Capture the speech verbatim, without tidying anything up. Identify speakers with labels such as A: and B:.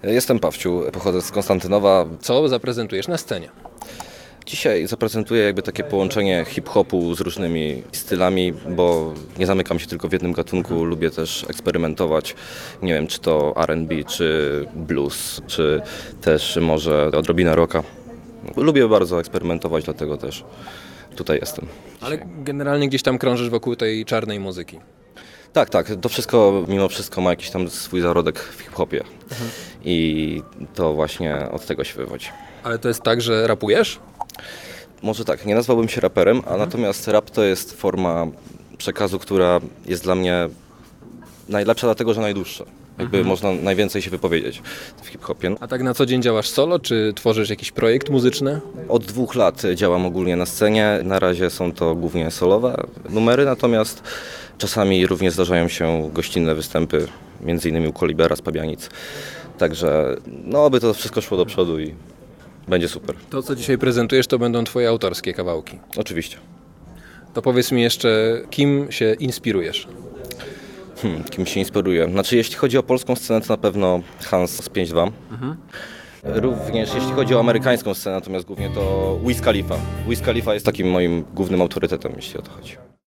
A: Jestem Pawciu, pochodzę z Konstantynowa.
B: Co zaprezentujesz na scenie?
A: Dzisiaj zaprezentuję jakby takie połączenie hip-hopu z różnymi stylami, bo nie zamykam się tylko w jednym gatunku, lubię też eksperymentować. Nie wiem, czy to R and B, czy blues, czy też może odrobinę rocka. Lubię bardzo eksperymentować, dlatego też tutaj jestem.
B: Ale generalnie gdzieś tam krążysz wokół tej czarnej muzyki.
A: Tak, tak, to wszystko mimo wszystko ma jakiś tam swój zarodek w hip-hopie mhm. i to właśnie od tego się wywodzi.
B: Ale to jest tak, że rapujesz?
A: Może tak, nie nazwałbym się raperem, a natomiast rap to jest forma przekazu, która jest dla mnie najlepsza dlatego, że najdłuższa. Jakby mhm. można najwięcej się wypowiedzieć w hip-hopie.
B: A tak na co dzień działasz solo, czy tworzysz jakiś projekt muzyczny?
A: Od dwóch lat działam ogólnie na scenie. Na razie są to głównie solowe numery, natomiast czasami również zdarzają się gościnne występy, między innymi u Kolibera z Pabianic. Także no, oby to wszystko szło do przodu i będzie super.
B: To, co dzisiaj prezentujesz, to będą twoje autorskie kawałki.
A: Oczywiście.
B: To powiedz mi jeszcze, kim się inspirujesz?
A: Hmm, kim się inspiruję? Znaczy, jeśli chodzi o polską scenę, to na pewno Hans z pięć dwa. Mhm. Również jeśli chodzi o amerykańską scenę, natomiast głównie to Wiz Khalifa. Wiz Khalifa jest takim moim głównym autorytetem, jeśli o to chodzi.